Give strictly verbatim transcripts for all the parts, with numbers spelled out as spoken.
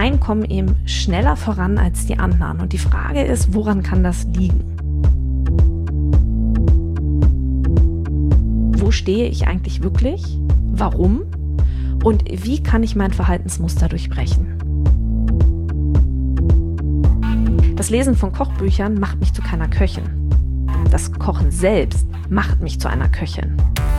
einen kommen eben schneller voran als die anderen. Und die Frage ist, woran kann das liegen? Wo stehe ich eigentlich wirklich? Warum? Und wie kann ich mein Verhaltensmuster durchbrechen? Das Lesen von Kochbüchern macht mich zu keiner Köchin. Das Kochen selbst macht mich zu einer Köchin.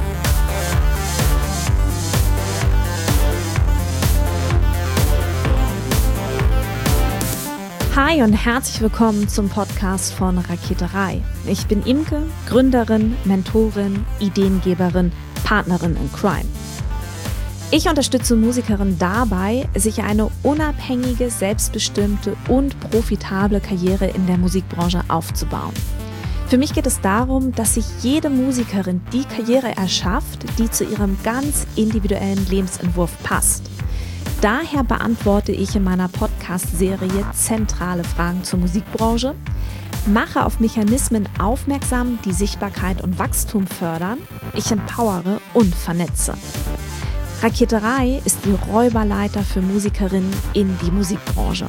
Hi und herzlich willkommen zum Podcast von Raketerei. Ich bin Imke, Gründerin, Mentorin, Ideengeberin, Partnerin in Crime. Ich unterstütze Musikerinnen dabei, sich eine unabhängige, selbstbestimmte und profitable Karriere in der Musikbranche aufzubauen. Für mich geht es darum, dass sich jede Musikerin die Karriere erschafft, die zu ihrem ganz individuellen Lebensentwurf passt. Daher beantworte ich in meiner Podcast-Serie zentrale Fragen zur Musikbranche, mache auf Mechanismen aufmerksam, die Sichtbarkeit und Wachstum fördern, ich empowere und vernetze. Raketerei ist die Räuberleiter für Musikerinnen in die Musikbranche.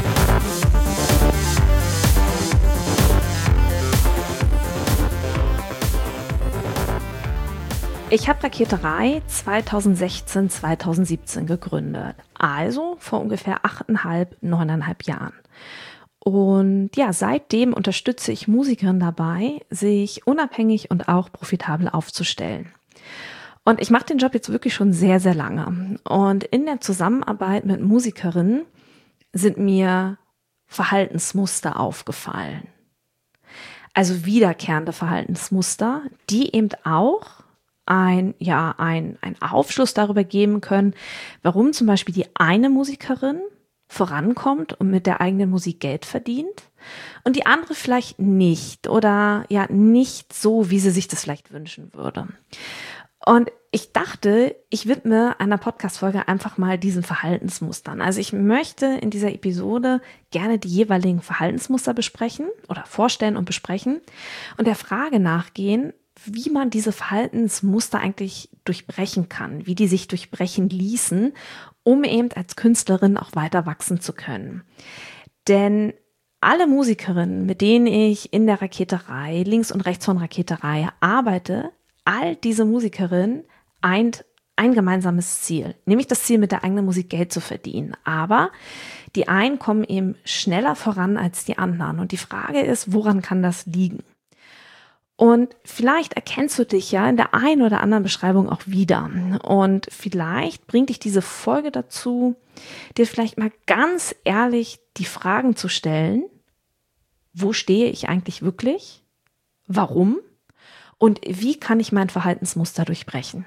Ich habe Raketerei zweitausendsechzehn, zweitausendsiebzehn gegründet, also vor ungefähr achteinhalb, neuneinhalb Jahren. Und ja, seitdem unterstütze ich Musikerinnen dabei, sich unabhängig und auch profitabel aufzustellen. Und ich mache den Job jetzt wirklich schon sehr, sehr lange. Und in der Zusammenarbeit mit Musikerinnen sind mir Verhaltensmuster aufgefallen. Also wiederkehrende Verhaltensmuster, die eben auch ein, ja, ein, ein Aufschluss darüber geben können, warum zum Beispiel die eine Musikerin vorankommt und mit der eigenen Musik Geld verdient und die andere vielleicht nicht oder ja nicht so, wie sie sich das vielleicht wünschen würde. Und ich dachte, ich widme einer Podcast-Folge einfach mal diesen Verhaltensmustern. Also ich möchte in dieser Episode gerne die jeweiligen Verhaltensmuster besprechen oder vorstellen und besprechen und der Frage nachgehen, wie man diese Verhaltensmuster eigentlich durchbrechen kann, wie die sich durchbrechen ließen, um eben als Künstlerin auch weiter wachsen zu können. Denn alle Musikerinnen, mit denen ich in der Raketerei, links und rechts von Raketerei arbeite, all diese Musikerinnen eint ein gemeinsames Ziel, nämlich das Ziel, mit der eigenen Musik Geld zu verdienen. Aber die einen kommen eben schneller voran als die anderen. Und die Frage ist, woran kann das liegen? Und vielleicht erkennst du dich ja in der einen oder anderen Beschreibung auch wieder. Und vielleicht bringt dich diese Folge dazu, dir vielleicht mal ganz ehrlich die Fragen zu stellen: Wo stehe ich eigentlich wirklich? Warum? Und wie kann ich mein Verhaltensmuster durchbrechen?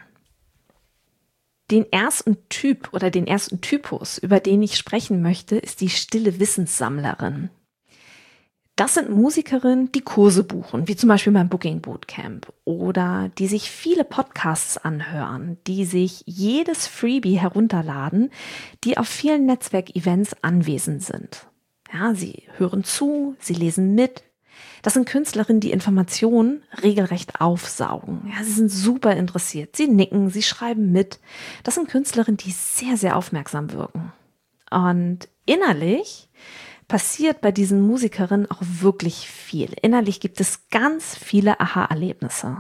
Den ersten Typ oder den ersten Typus, über den ich sprechen möchte, ist die stille Wissenssammlerin. Das sind Musikerinnen, die Kurse buchen, wie zum Beispiel beim Booking Bootcamp, oder die sich viele Podcasts anhören, die sich jedes Freebie herunterladen, die auf vielen Netzwerkevents anwesend sind. Ja, sie hören zu, sie lesen mit. Das sind Künstlerinnen, die Informationen regelrecht aufsaugen. Ja, sie sind super interessiert. Sie nicken, sie schreiben mit. Das sind Künstlerinnen, die sehr, sehr aufmerksam wirken. Und innerlich passiert bei diesen Musikerinnen auch wirklich viel. Innerlich gibt es ganz viele Aha-Erlebnisse.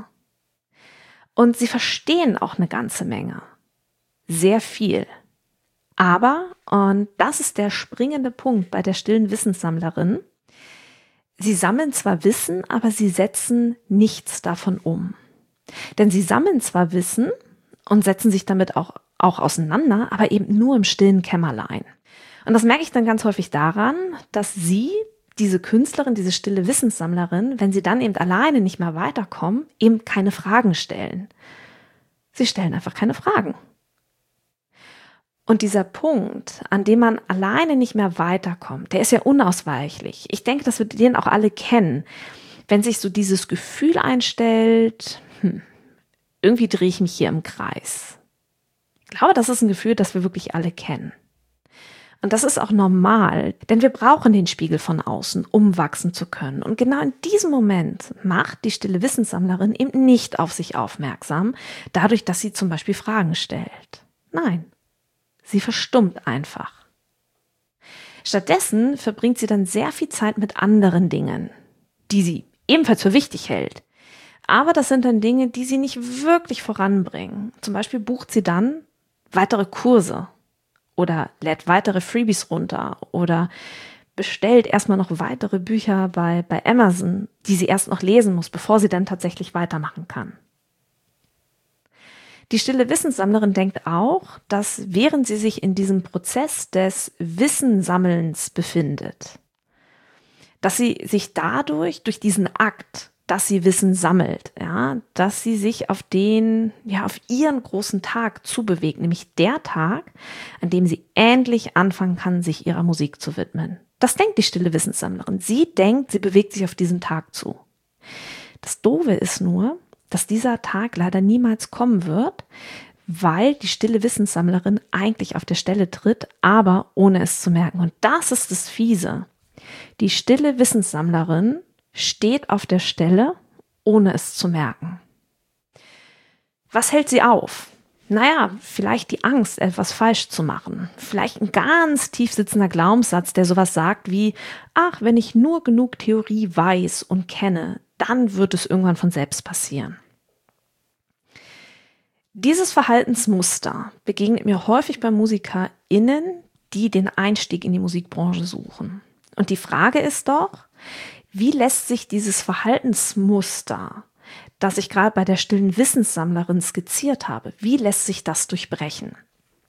Und sie verstehen auch eine ganze Menge. Sehr viel. Aber, und das ist der springende Punkt bei der stillen Wissenssammlerin, sie sammeln zwar Wissen, aber sie setzen nichts davon um. Denn sie sammeln zwar Wissen und setzen sich damit auch, auch auseinander, aber eben nur im stillen Kämmerlein. Und das merke ich dann ganz häufig daran, dass sie, diese Künstlerin, diese stille Wissenssammlerin, wenn sie dann eben alleine nicht mehr weiterkommen, eben keine Fragen stellen. Sie stellen einfach keine Fragen. Und dieser Punkt, an dem man alleine nicht mehr weiterkommt, der ist ja unausweichlich. Ich denke, dass wir den auch alle kennen. Wenn sich so dieses Gefühl einstellt, hm, irgendwie drehe ich mich hier im Kreis. Ich glaube, das ist ein Gefühl, das wir wirklich alle kennen. Und das ist auch normal, denn wir brauchen den Spiegel von außen, um wachsen zu können. Und genau in diesem Moment macht die stille Wissenssammlerin eben nicht auf sich aufmerksam, dadurch, dass sie zum Beispiel Fragen stellt. Nein, sie verstummt einfach. Stattdessen verbringt sie dann sehr viel Zeit mit anderen Dingen, die sie ebenfalls für wichtig hält. Aber das sind dann Dinge, die sie nicht wirklich voranbringen. Zum Beispiel bucht sie dann weitere Kurse oder lädt weitere Freebies runter oder bestellt erstmal noch weitere Bücher bei, bei Amazon, die sie erst noch lesen muss, bevor sie dann tatsächlich weitermachen kann. Die stille Wissenssammlerin denkt auch, dass während sie sich in diesem Prozess des Wissensammelns befindet, dass sie sich dadurch, durch diesen Akt, dass sie Wissen sammelt, ja, dass sie sich auf den, ja, auf ihren großen Tag zubewegt, nämlich der Tag, an dem sie endlich anfangen kann, sich ihrer Musik zu widmen. Das denkt die stille Wissenssammlerin. Sie denkt, sie bewegt sich auf diesen Tag zu. Das Doofe ist nur, dass dieser Tag leider niemals kommen wird, weil die stille Wissenssammlerin eigentlich auf der Stelle tritt, aber ohne es zu merken. Und das ist das Fiese. Die stille Wissenssammlerin steht auf der Stelle, ohne es zu merken. Was hält sie auf? Naja, vielleicht die Angst, etwas falsch zu machen. Vielleicht ein ganz tief sitzender Glaubenssatz, der sowas sagt wie, ach, wenn ich nur genug Theorie weiß und kenne, dann wird es irgendwann von selbst passieren. Dieses Verhaltensmuster begegnet mir häufig bei MusikerInnen, die den Einstieg in die Musikbranche suchen. Und die Frage ist doch, wie lässt sich dieses Verhaltensmuster, das ich gerade bei der stillen Wissenssammlerin skizziert habe, wie lässt sich das durchbrechen?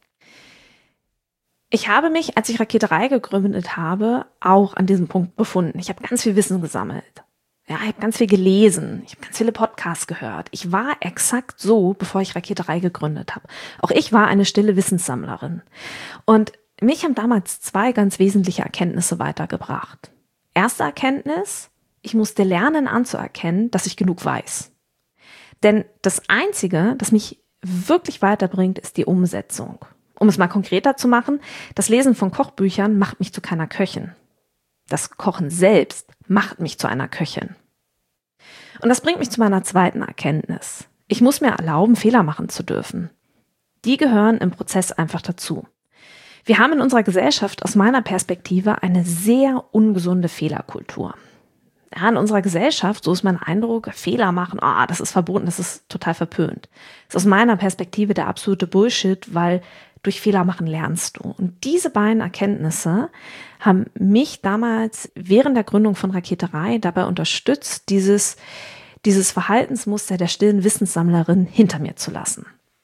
Ich habe mich, als ich Raketerei gegründet habe, auch an diesem Punkt befunden. Ich habe ganz viel Wissen gesammelt. Ja, ich habe ganz viel gelesen. Ich habe ganz viele Podcasts gehört. Ich war exakt so, bevor ich Raketerei gegründet habe. Auch ich war eine stille Wissenssammlerin. Und mich haben damals zwei ganz wesentliche Erkenntnisse weitergebracht. Erste Erkenntnis, ich musste lernen anzuerkennen, dass ich genug weiß. Denn das Einzige, das mich wirklich weiterbringt, ist die Umsetzung. Um es mal konkreter zu machen, das Lesen von Kochbüchern macht mich zu keiner Köchin. Das Kochen selbst macht mich zu einer Köchin. Und das bringt mich zu meiner zweiten Erkenntnis. Ich muss mir erlauben, Fehler machen zu dürfen. Die gehören im Prozess einfach dazu. Wir haben in unserer Gesellschaft aus meiner Perspektive eine sehr ungesunde Fehlerkultur. Ja, in unserer Gesellschaft, so ist mein Eindruck, Fehler machen, ah, das ist verboten, das ist total verpönt. Das ist aus meiner Perspektive der absolute Bullshit, weil durch Fehler machen lernst du. Und diese beiden Erkenntnisse haben mich damals während der Gründung von Raketerei dabei unterstützt, dieses, dieses Verhaltensmuster der stillen Wissenssammlerin hinter mir zu lassen.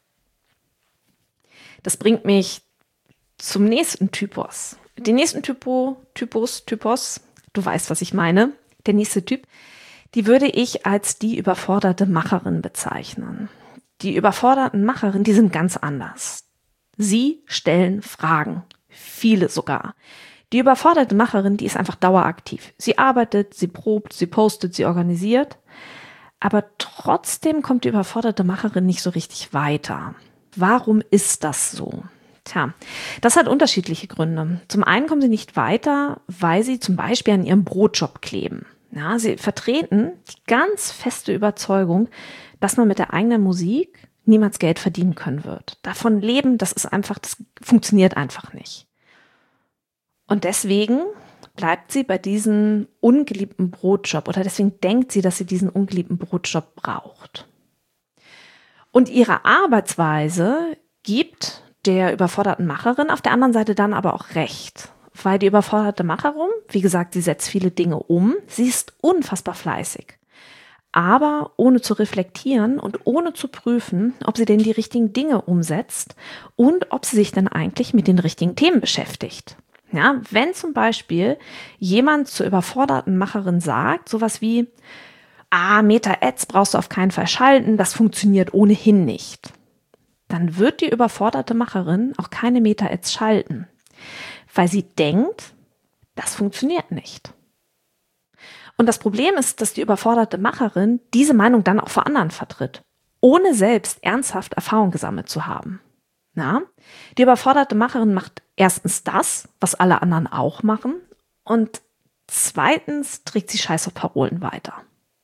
Das bringt mich zum nächsten Typus. Den nächsten Typo, Typus, Typos, du weißt, was ich meine, der nächste Typ, die würde ich als die überforderte Macherin bezeichnen. Die überforderten Macherinnen, die sind ganz anders. Sie stellen Fragen, viele sogar. Die überforderte Macherin, die ist einfach daueraktiv. Sie arbeitet, sie probt, sie postet, sie organisiert, aber trotzdem kommt die überforderte Macherin nicht so richtig weiter. Warum ist das so? Tja, das hat unterschiedliche Gründe. Zum einen kommen sie nicht weiter, weil sie zum Beispiel an ihrem Brotjob kleben. Ja, sie vertreten die ganz feste Überzeugung, dass man mit der eigenen Musik niemals Geld verdienen können wird. Davon leben, das ist einfach, das funktioniert einfach nicht. Und deswegen bleibt sie bei diesem ungeliebten Brotjob oder deswegen denkt sie, dass sie diesen ungeliebten Brotjob braucht. Und ihre Arbeitsweise gibt der überforderten Macherin auf der anderen Seite dann aber auch recht. Weil die überforderte Macherin, wie gesagt, sie setzt viele Dinge um, sie ist unfassbar fleißig. Aber ohne zu reflektieren und ohne zu prüfen, ob sie denn die richtigen Dinge umsetzt und ob sie sich dann eigentlich mit den richtigen Themen beschäftigt. Ja, wenn zum Beispiel jemand zur überforderten Macherin sagt, sowas wie, ah, Meta-Ads brauchst du auf keinen Fall schalten, das funktioniert ohnehin nicht, dann wird die überforderte Macherin auch keine Meta-Ads schalten, weil sie denkt, das funktioniert nicht. Und das Problem ist, dass die überforderte Macherin diese Meinung dann auch vor anderen vertritt, ohne selbst ernsthaft Erfahrung gesammelt zu haben. Na? Die überforderte Macherin macht erstens das, was alle anderen auch machen, und zweitens trägt sie Scheiß auf Parolen weiter.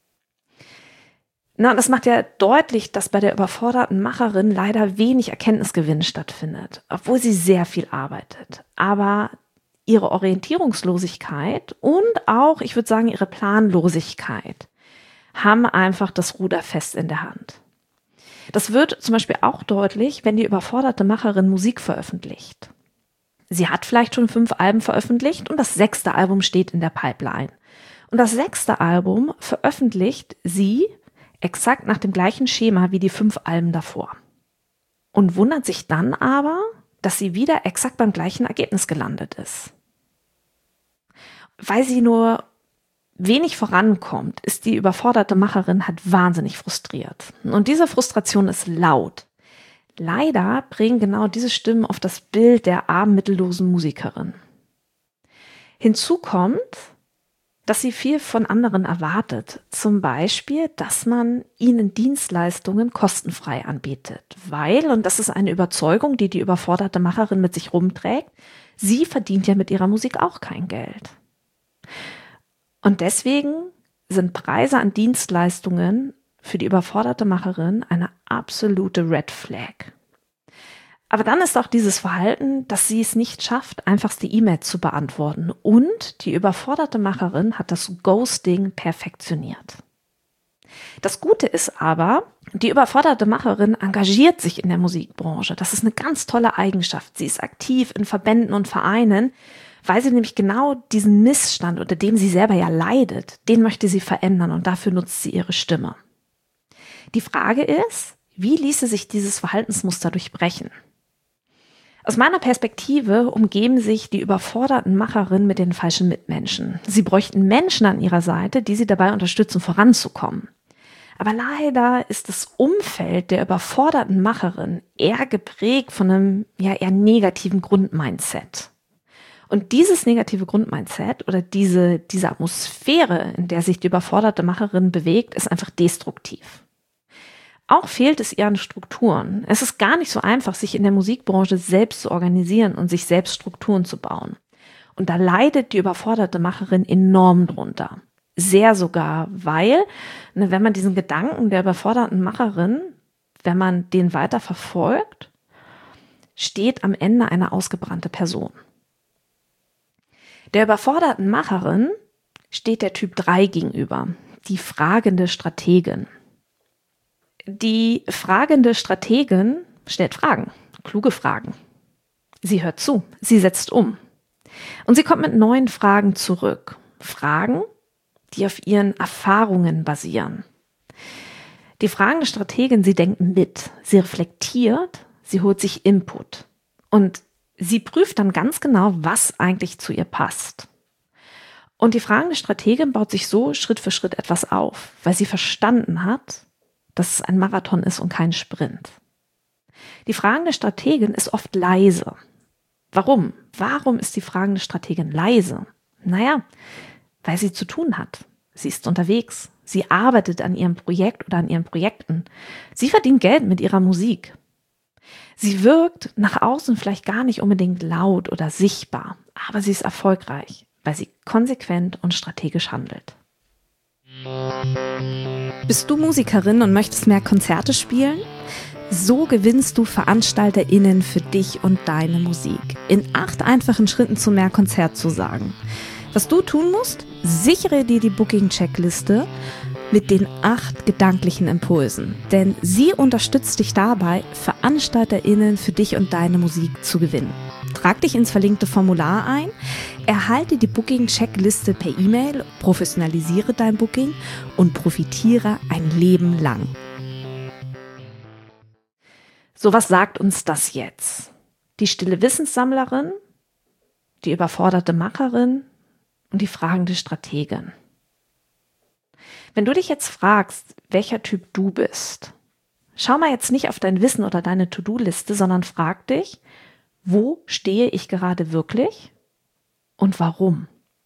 Na, das macht ja deutlich, dass bei der überforderten Macherin leider wenig Erkenntnisgewinn stattfindet, obwohl sie sehr viel arbeitet. Aber ihre Orientierungslosigkeit und auch, ich würde sagen, ihre Planlosigkeit haben einfach das Ruder fest in der Hand. Das wird zum Beispiel auch deutlich, wenn die überforderte Macherin Musik veröffentlicht. Sie hat vielleicht schon fünf Alben veröffentlicht und das sechste Album steht in der Pipeline. Und das sechste Album veröffentlicht sie exakt nach dem gleichen Schema wie die fünf Alben davor. Und wundert sich dann aber, dass sie wieder exakt beim gleichen Ergebnis gelandet ist. Weil sie nur wenig vorankommt, ist die überforderte Macherin halt wahnsinnig frustriert. Und diese Frustration ist laut. Leider bringen genau diese Stimmen auf das Bild der armen, mittellosen Musikerin. Hinzu kommt, dass sie viel von anderen erwartet. Zum Beispiel, dass man ihnen Dienstleistungen kostenfrei anbietet. Weil, und das ist eine Überzeugung, die die überforderte Macherin mit sich rumträgt, sie verdient ja mit ihrer Musik auch kein Geld. Und deswegen sind Preise an Dienstleistungen für die überforderte Macherin eine absolute Red Flag. Aber dann ist auch dieses Verhalten, dass sie es nicht schafft, einfachste E-Mails zu beantworten. Und die überforderte Macherin hat das Ghosting perfektioniert. Das Gute ist aber, die überforderte Macherin engagiert sich in der Musikbranche. Das ist eine ganz tolle Eigenschaft. Sie ist aktiv in Verbänden und Vereinen, weil sie nämlich genau diesen Missstand, unter dem sie selber ja leidet, den möchte sie verändern und dafür nutzt sie ihre Stimme. Die Frage ist, wie ließe sich dieses Verhaltensmuster durchbrechen? Aus meiner Perspektive umgeben sich die überforderten Macherinnen mit den falschen Mitmenschen. Sie bräuchten Menschen an ihrer Seite, die sie dabei unterstützen, voranzukommen. Aber leider ist das Umfeld der überforderten Macherin eher geprägt von einem ja eher negativen Grundmindset. Und dieses negative Grundmindset oder diese, diese Atmosphäre, in der sich die überforderte Macherin bewegt, ist einfach destruktiv. Auch fehlt es ihr an Strukturen. Es ist gar nicht so einfach, sich in der Musikbranche selbst zu organisieren und sich selbst Strukturen zu bauen. Und da leidet die überforderte Macherin enorm drunter. Sehr sogar, weil, ne, wenn man diesen Gedanken der überforderten Macherin, wenn man den weiter verfolgt, steht am Ende eine ausgebrannte Person. Der überforderten Macherin steht der Typ drei gegenüber, die fragende Strategin. Die fragende Strategin stellt Fragen, kluge Fragen. Sie hört zu, sie setzt um. Und sie kommt mit neuen Fragen zurück. Fragen, die auf ihren Erfahrungen basieren. Die fragende Strategin, sie denkt mit, sie reflektiert, sie holt sich Input. Und sie prüft dann ganz genau, was eigentlich zu ihr passt. Und die fragende Strategin baut sich so Schritt für Schritt etwas auf, weil sie verstanden hat, dass es ein Marathon ist und kein Sprint. Die fragende Strategin ist oft leise. Warum? Warum ist die fragende Strategin leise? Naja, weil sie zu tun hat. Sie ist unterwegs. Sie arbeitet an ihrem Projekt oder an ihren Projekten. Sie verdient Geld mit ihrer Musik. Sie wirkt nach außen vielleicht gar nicht unbedingt laut oder sichtbar, aber sie ist erfolgreich, weil sie konsequent und strategisch handelt. Bist du Musikerin und möchtest mehr Konzerte spielen? So gewinnst du VeranstalterInnen für dich und deine Musik. In acht einfachen Schritten zu mehr Konzertzusagen. Was du tun musst? Sichere dir die Booking-Checkliste mit den acht gedanklichen Impulsen. Denn sie unterstützt dich dabei, VeranstalterInnen für dich und deine Musik zu gewinnen. Trag dich ins verlinkte Formular ein, erhalte die Booking-Checkliste per E-Mail, professionalisiere dein Booking und profitiere ein Leben lang. So, was sagt uns das jetzt? Die stille Wissenssammlerin, die überforderte Macherin und die fragende Strategin. Wenn du dich jetzt fragst, welcher Typ du bist, schau mal jetzt nicht auf dein Wissen oder deine To-Do-Liste, sondern frag dich, wo stehe ich gerade wirklich und warum?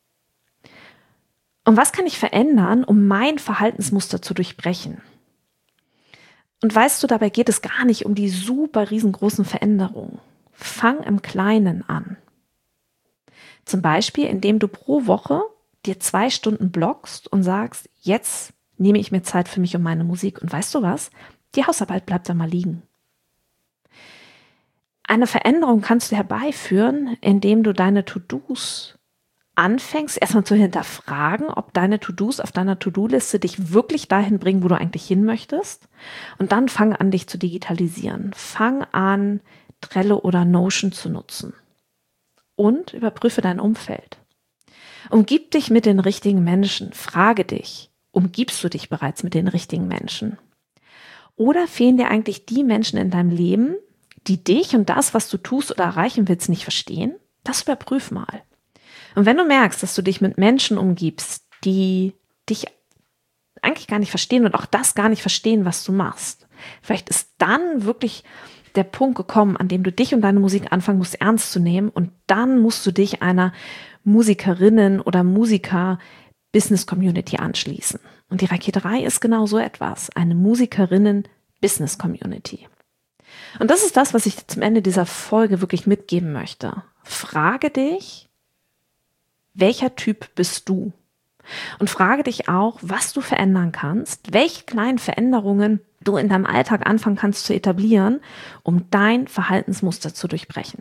Und was kann ich verändern, um mein Verhaltensmuster zu durchbrechen? Und weißt du, dabei geht es gar nicht um die super riesengroßen Veränderungen. Fang im Kleinen an. Zum Beispiel, indem du pro Woche dir zwei Stunden blockst und sagst, jetzt nehme ich mir Zeit für mich und meine Musik. Und weißt du was? Die Hausarbeit bleibt da mal liegen. eine Veränderung kannst du herbeiführen, indem du deine To-Dos anfängst, erstmal zu hinterfragen, ob deine To-Dos auf deiner To-Do-Liste dich wirklich dahin bringen, wo du eigentlich hin möchtest. Und dann fang an, dich zu digitalisieren. Fang an, Trello oder Notion zu nutzen. Und überprüfe dein Umfeld. Umgib dich mit den richtigen Menschen. Frage dich, umgibst du dich bereits mit den richtigen Menschen? Oder fehlen dir eigentlich die Menschen in deinem Leben, die dich und das, was du tust oder erreichen willst, nicht verstehen? Das überprüf mal. Und wenn du merkst, dass du dich mit Menschen umgibst, die dich eigentlich gar nicht verstehen und auch das gar nicht verstehen, was du machst, vielleicht ist dann wirklich der Punkt gekommen, an dem du dich und deine Musik anfangen musst, ernst zu nehmen, und dann musst du dich einer Musikerinnen- oder Musiker-Business-Community anschließen. Und die Raketerei ist genau so etwas, eine Musikerinnen-Business-Community. Und das ist das, was ich zum Ende dieser Folge wirklich mitgeben möchte. Frage dich, welcher Typ bist du? Und frage dich auch, was du verändern kannst, welche kleinen Veränderungen du in deinem Alltag anfangen kannst zu etablieren, um dein Verhaltensmuster zu durchbrechen.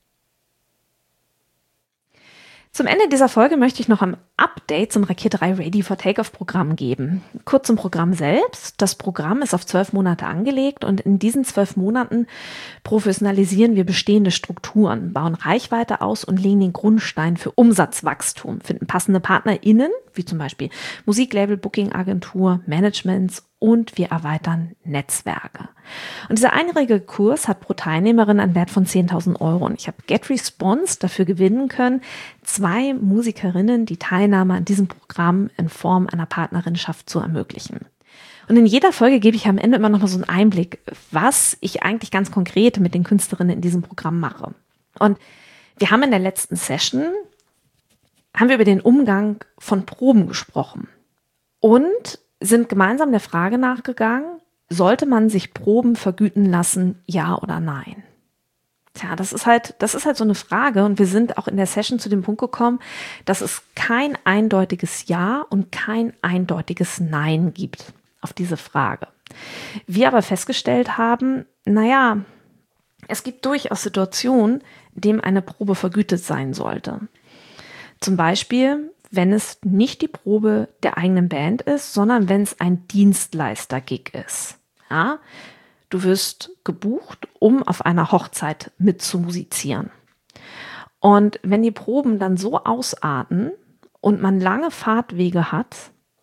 Zum Ende dieser Folge möchte ich noch ein Update zum Raketerei Ready for Takeoff Programm geben. Kurz zum Programm selbst. Das Programm ist auf zwölf Monate angelegt und in diesen zwölf Monaten professionalisieren wir bestehende Strukturen, bauen Reichweite aus und legen den Grundstein für Umsatzwachstum, finden passende PartnerInnen, wie zum Beispiel Musiklabel, Bookingagentur, Managements, und wir erweitern Netzwerke. Und dieser einjährige Kurs hat pro Teilnehmerin einen Wert von zehntausend Euro. Und ich habe GetResponse dafür gewinnen können, zwei Musikerinnen die Teilnahme an diesem Programm in Form einer Partnerinschaft zu ermöglichen. Und in jeder Folge gebe ich am Ende immer noch mal so einen Einblick, was ich eigentlich ganz konkret mit den Künstlerinnen in diesem Programm mache. Und wir haben in der letzten Session, haben wir über den Umgang von Proben gesprochen und sind gemeinsam der Frage nachgegangen, sollte man sich Proben vergüten lassen, ja oder nein? Tja, das ist halt, das ist halt so eine Frage, und wir sind auch in der Session zu dem Punkt gekommen, dass es kein eindeutiges Ja und kein eindeutiges Nein gibt auf diese Frage. Wir aber festgestellt haben, naja, es gibt durchaus Situationen, in denen eine Probe vergütet sein sollte. Zum Beispiel, wenn es nicht die Probe der eigenen Band ist, sondern wenn es ein Dienstleister-Gig ist. Ja, du wirst gebucht, um auf einer Hochzeit mitzumusizieren. Und wenn die Proben dann so ausarten und man lange Fahrtwege hat,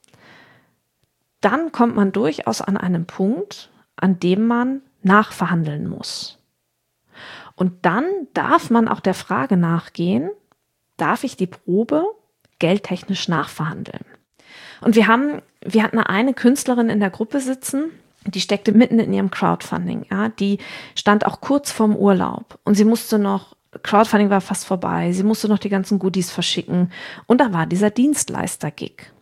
dann kommt man durchaus an einen Punkt, an dem man nachverhandeln muss. Und dann darf man auch der Frage nachgehen, darf ich die Probe geldtechnisch nachverhandeln? Und wir haben, wir hatten eine Künstlerin in der Gruppe sitzen, die steckte mitten in ihrem Crowdfunding. Ja, die stand auch kurz vorm Urlaub und sie musste noch, Crowdfunding war fast vorbei, sie musste noch die ganzen Goodies verschicken und da war dieser Dienstleister-Gig.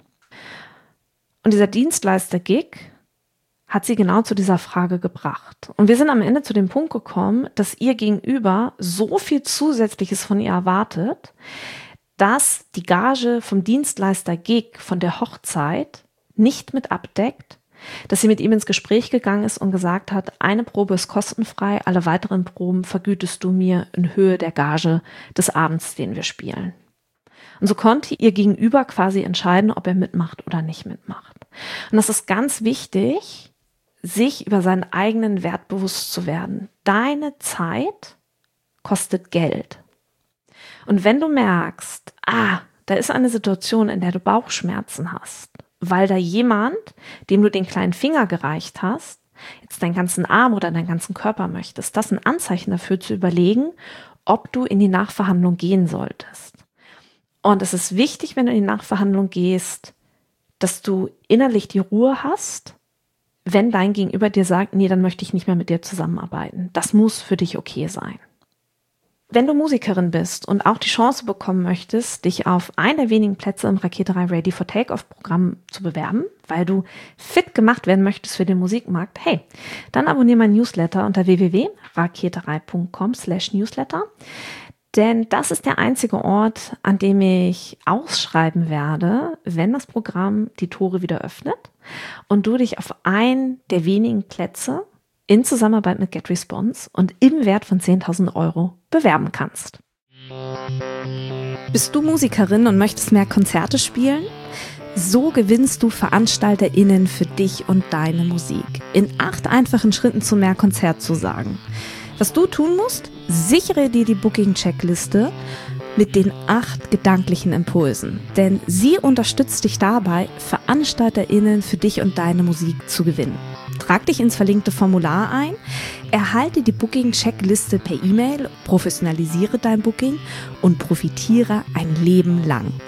Und dieser Dienstleister-Gig hat sie genau zu dieser Frage gebracht. Und wir sind am Ende zu dem Punkt gekommen, dass ihr Gegenüber so viel Zusätzliches von ihr erwartet, dass die Gage vom Dienstleister-Gig, von der Hochzeit, nicht mit abdeckt, dass sie mit ihm ins Gespräch gegangen ist und gesagt hat, eine Probe ist kostenfrei, alle weiteren Proben vergütest du mir in Höhe der Gage des Abends, den wir spielen. Und so konnte ihr Gegenüber quasi entscheiden, ob er mitmacht oder nicht mitmacht. Und das ist ganz wichtig, sich über seinen eigenen Wert bewusst zu werden. Deine Zeit kostet Geld. Und wenn du merkst, ah, da ist eine Situation, in der du Bauchschmerzen hast, weil da jemand, dem du den kleinen Finger gereicht hast, jetzt deinen ganzen Arm oder deinen ganzen Körper möchtest, das ist ein Anzeichen dafür zu überlegen, ob du in die Nachverhandlung gehen solltest. Und es ist wichtig, wenn du in die Nachverhandlung gehst, dass du innerlich die Ruhe hast, wenn dein Gegenüber dir sagt, nee, dann möchte ich nicht mehr mit dir zusammenarbeiten. Das muss für dich okay sein. Wenn du Musikerin bist und auch die Chance bekommen möchtest, dich auf einen der wenigen Plätze im Raketerei Ready for Takeoff Programm zu bewerben, weil du fit gemacht werden möchtest für den Musikmarkt, hey, dann abonniere mein Newsletter unter w w w punkt raketerei punkt com slash newsletter. Denn das ist der einzige Ort, an dem ich ausschreiben werde, wenn das Programm die Tore wieder öffnet und du dich auf einen der wenigen Plätze in Zusammenarbeit mit GetResponse und im Wert von zehntausend Euro bewerben kannst. Bist du Musikerin und möchtest mehr Konzerte spielen? So gewinnst du VeranstalterInnen für dich und deine Musik. In acht einfachen Schritten zu mehr Konzertzusagen. Was du tun musst? Sichere dir die Booking-Checkliste mit den acht gedanklichen Impulsen. Denn sie unterstützt dich dabei, VeranstalterInnen für dich und deine Musik zu gewinnen. Trag dich ins verlinkte Formular ein, erhalte die Booking-Checkliste per E-Mail, professionalisiere dein Booking und profitiere ein Leben lang